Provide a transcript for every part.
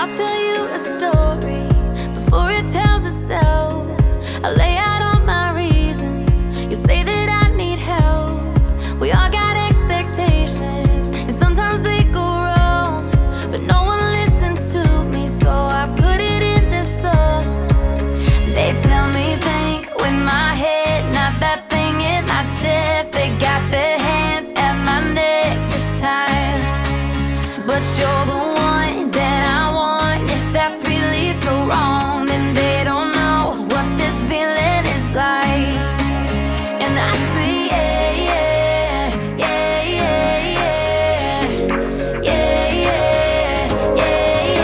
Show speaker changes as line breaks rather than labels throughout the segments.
I'll tell you a story before it tells itself. I lay out all my reasons. You say that I need help. We all got expectations, and sometimes they go wrong, but no one listens to me, so I put it in this song. They tell me think with my head, not that thing in my chest. They got their hands at my neck this time, but you're the one that I want. If that's really so wrong, then they don't know what this feeling is like. And I say yeah, yeah, yeah, yeah, yeah, yeah, yeah, yeah,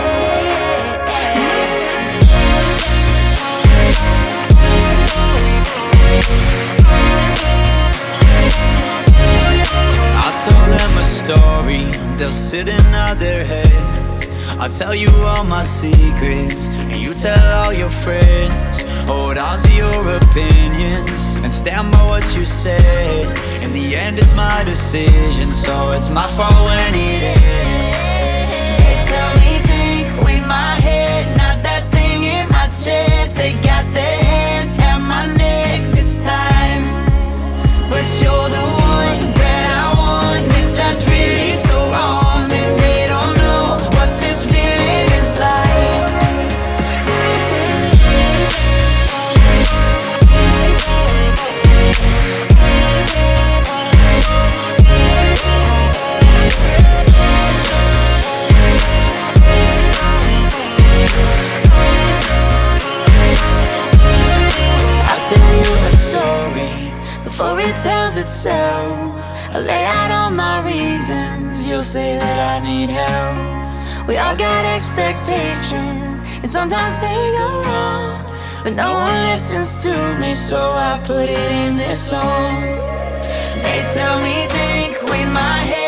I tell them a story, they'll sit and nod their heads. I'll tell you all my secrets, and you tell all your friends. Hold on to your opinions, and stand by what you said. In the end it's my decision, so it's my fault when it ends.
They tell me think with my head, not that thing in my chest. They got their hands at my neck this time, but you're the one that I want. If that's really so wrong, then they don't know what this feeling is like. I'll tell you a story before it tells itself. I lay out all my reasons. You'll say that I need help. We all got expectations, and sometimes they go wrong, but no one listens to me, so I put it in this song. They tell me think with my head,